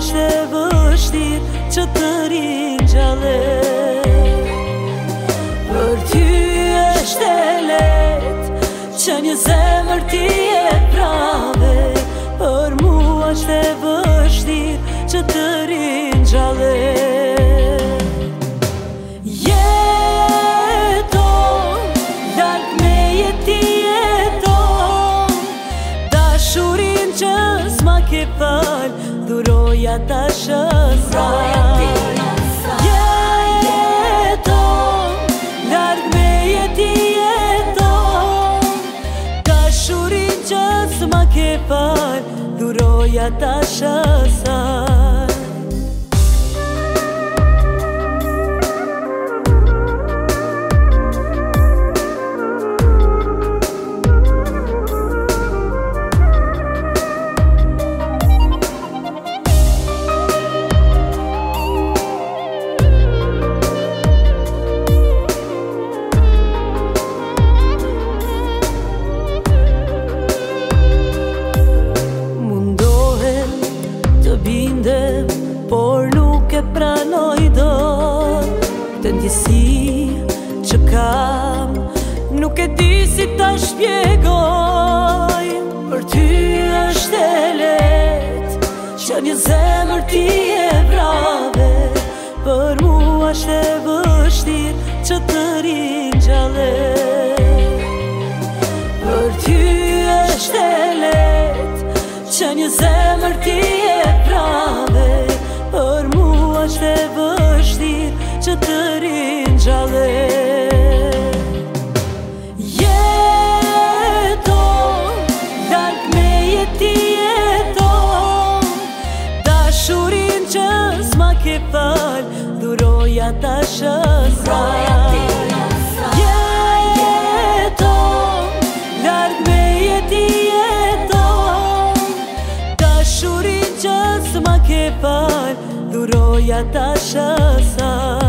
është e vështirë që të rinjallë. Për ty është e lehtë që një zemër ti e prave, për mua është e vështirë që të rinjallë. Jeton, larg meje ti jeton, dashurin që s'ma ke fal, dhuroja ta shësaj. Jeton, larg meje ti jeton, dashurin që s'ma ke fal, dhuroja ta shësaj. Por nuk e pranoj dot të ndjesi që kam, nuk e di si ta shpjegoj. Për ty është e lehtë që një zemër ti e vrave, për mua është e vështirë që të rinjallë. Për ty është e lehtë që një zemër ti e vrave, për mua është e vështirë që të rinjallë. Jeton, larg meje ti jeton, dashurin që s'ma ke fal, dhuroja ta shësaj. Jeton, larg meje ti jeton, dashurin që s'ma ke fal, dhuroja ta shësaj.